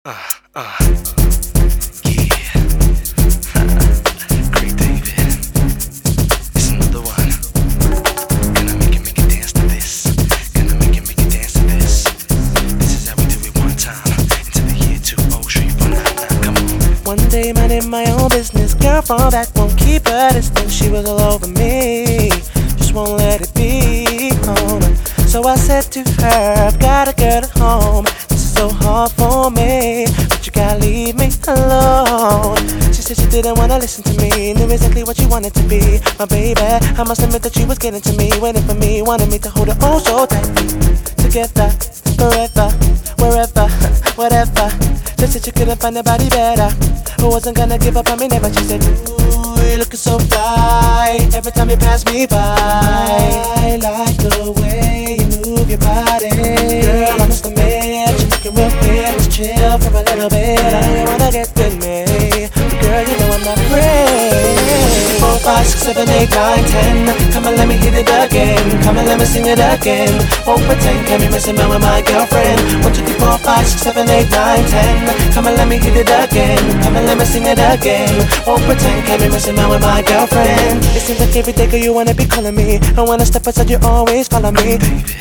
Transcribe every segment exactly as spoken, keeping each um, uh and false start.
Uh, uh, yeah. Craig David, it's another one. Gonna make it, make it dance to this. Gonna make it, make it dance to this. This is how we do it one time. Into the year two oh three four nine nine. Come on. One day, minding my own business, girl from back won't keep her distance. She was all over me, just won't let it be. Oh, no. So I said to her, I've got a girl at home. This is so hard for me, but you gotta leave me alone. She said she didn't wanna listen to me, knew exactly what she wanted to be. My baby, I must admit that she was getting to me, waiting for me, wanted me to hold her oh so tight. Together, forever, wherever, whatever. She said she couldn't find nobody better, who wasn't gonna give up on me never. She said, ooh, you're looking so fly, every time you pass me by. I like the way you move your body, girl, I must admit, you're looking real good. Let's chill for a little bit, I know you wanna get with me, but girl, you know I'm not afraid. Four, five, six, seven, eight, nine, ten. Come and let me hit it again, come and let me sing it again. Won't pretend, can be messing around with my girlfriend. One, two, three, four, five, six, seven, eight, nine, ten. Come and let me hit it again, come and let me sing it again. Won't pretend, can be messing around with my girlfriend. It seems like every day, girl, you wanna be calling me, and when I step outside, you always follow me.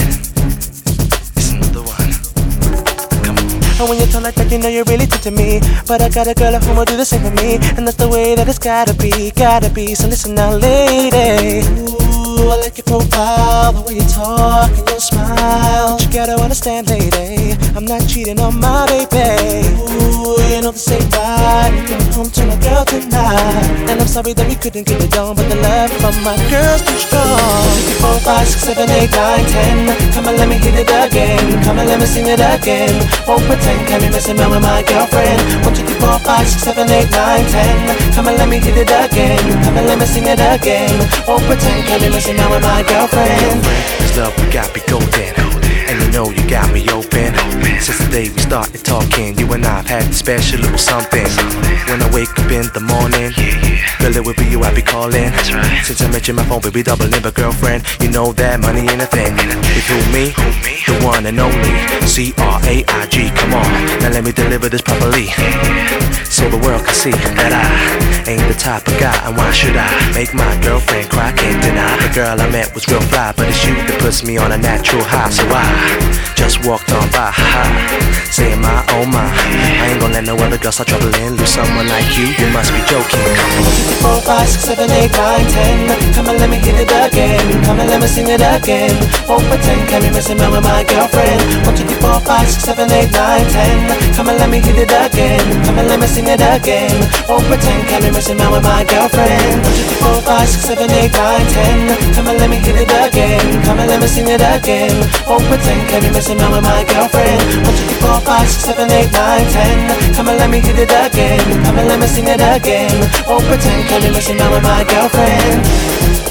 And when you talk like that, you know you're really good to me. But I got a girl at home who'll do the same for me, and that's the way that it's gotta be, gotta be. So listen now, lady. Ooh, I like your profile, the way you talk and your smile. But you gotta understand, lady, I'm not cheating on my baby. Ooh, you know this ain't right. I'm coming home to my girl tonight, and I'm sorry that we couldn't get it done, but the love from my girl's too strong. Four, five, six, seven, eight, nine, ten. Come and let me hit it again, come and let me sing it again. Won't pretend, can be messing around with my girlfriend. One, two, three, four, five, six, seven, eight, nine, ten. Come and let me hit it again, come and let me sing it again. Won't pretend, can be messing around with my girlfriend. This love we got be golden, and you know you got me open. Since the day we started talking, you and I've had a special little something. When I wake up in the morning, girl, it will be you I be calling. Since I mentioned my phone, baby, doubling, but girlfriend, you know that money ain't a thing. If who me, the one and only C R A I G. Come on, now let me deliver this properly, so the world can see that I ain't the type of guy. And why should I make my girlfriend cry? Can't deny the girl I met was real fly, but it's you that puts me on a natural high. So I just walked on by, ha, saying my oh my, I ain't gonna let no other girl start troubling. Lose someone like you, you must be joking. Four, five, six, seven, eight, nine, ten. Come and let me hit it again, come and let me sing it again. Won't pretend, can be messing around with my girlfriend. One, two, three, four, five, six, seven, eight, nine, ten. Come and let me hit it again, come and let me sing it again. Won't pretend, can be messing around with my girlfriend. One, two, three, four, five, six, seven, eight, nine, ten. Come and let me hit it again, come and let me sing it again. Won't pretend, can be messing around with my girlfriend. One, two, three, four, five, six, seven, eight, nine, ten. Come and let me hit it again, come and let me sing it again. Won't pretend, can be messing around with my girlfriend.